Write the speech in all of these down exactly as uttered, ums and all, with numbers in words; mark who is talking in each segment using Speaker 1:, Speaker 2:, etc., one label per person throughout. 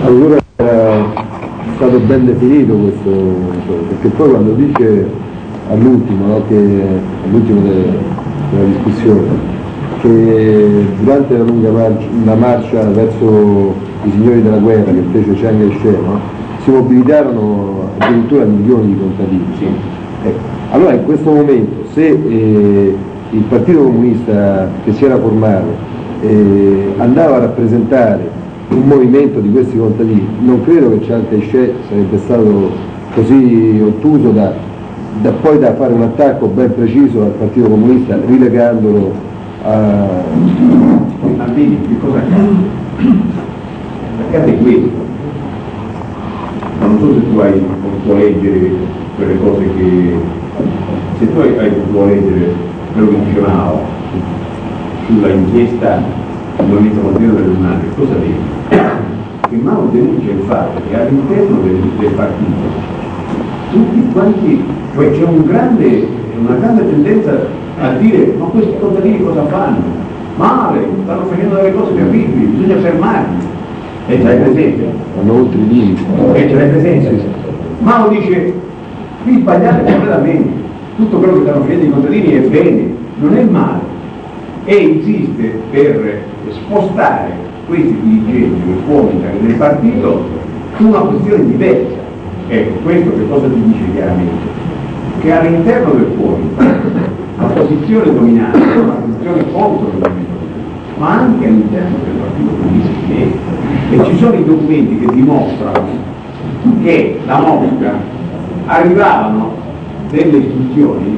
Speaker 1: Allora era stato ben definito questo, perché poi quando dice all'ultimo, no, che all'ultimo de, della discussione, che durante la lunga marcia, la marcia verso i signori della guerra che fece Chiang Kai-shek, no, si mobilitarono addirittura milioni di contadini.
Speaker 2: Sì.
Speaker 1: Ecco. Allora in questo momento se eh, il Partito Comunista che si era formato eh, andava a rappresentare un movimento di questi contadini, non credo che Chiang Kai-shek sarebbe stato così ottuso da, da poi da fare un attacco ben preciso al Partito Comunista rilegandolo a...
Speaker 2: Ma vedi che cosa accade? Accade questo. Non so se tu hai potuto leggere quelle cose che... se tu hai, hai potuto leggere quello che dice Mao sulla inchiesta del movimento contadino del Lunare, cosa vedi? Che Mao denuncia il fatto che all'interno del, del partito tutti quanti, cioè c'è un grande, una grande tendenza a dire ma questi contadini cosa fanno? Male, stanno facendo delle cose terribili, bisogna fermarli. E ce l'hai presente?
Speaker 1: Vanno oltre i limiti.
Speaker 2: E ce l'hai presente? Mao dice, qui sbagliate completamente, tutto quello che stanno facendo i contadini è bene, non è male. E insiste per spostare questi dirigenti che fuori del partito su una posizione diversa. Ecco, questo che cosa ti dice chiaramente? Che all'interno del fuori la posizione dominante è una posizione contro il movimento, ma anche all'interno del Partito Comunista. E ci sono i documenti che dimostrano che la Mosca arrivavano delle istruzioni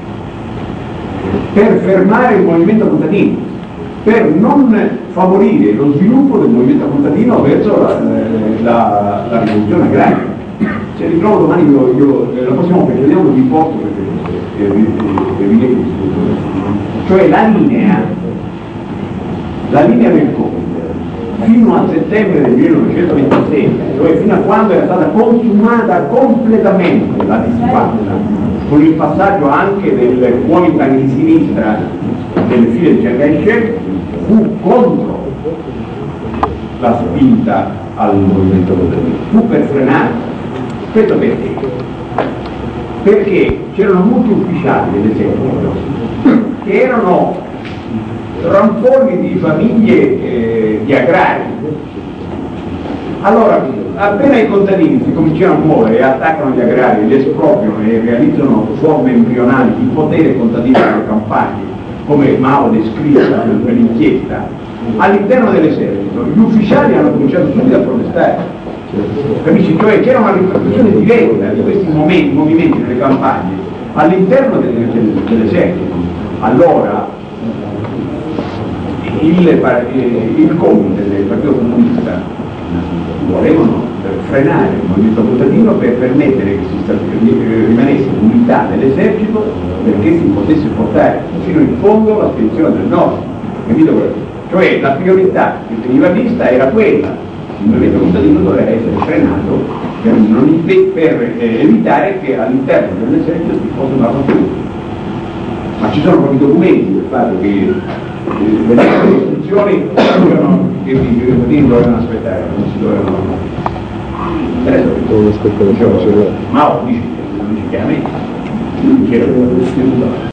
Speaker 2: per fermare il movimento contadino, per non favorire lo sviluppo del movimento contadino verso la, la, la rivoluzione agraria. Se ritrovo domani io, io la prossima volta vediamo vi porto perché vi leggo cioè la linea la linea del Covid fino a settembre del millenovecentoventisei, cioè fino a quando era stata consumata completamente la disfatta con il passaggio anche del Kuomintang di sinistra delle file di Chiang Kai-shek, fu contro la spinta al movimento contadino, fu per frenare. Questo perché? Perché c'erano molti ufficiali dell'esercito che erano rampolli di famiglie eh, di agrari. Allora, appena i contadini si cominciano a muovere e attaccano gli agrari, li espropriano e realizzano forme embrionali di potere contadino nelle campagne, come Mao descrive per l'inchiesta, all'interno dell'esercito gli ufficiali hanno cominciato subito a protestare. Capisci? Cioè c'era una ripercussione diretta di questi momenti, movimenti nelle campagne all'interno dell'esercito. Allora il, il compito del Partito Comunista volevano frenare il movimento contadino per permettere che si rimanesse unità nell'esercito perché si potesse portare fino in fondo la spedizione del nord. Capito? Cioè la priorità che veniva vista era quella. Il movimento contadino doveva essere frenato per, non, per eh, evitare che all'interno dell'esercito si fosse una rottura. Ma ci sono proprio documenti del fatto che eh, le istruzioni dovevano, che i contadini dovevano aspettare, non si dovevano. Adesso
Speaker 1: Devono aspettare,
Speaker 2: Mao dice, dice chiaramente, non c'era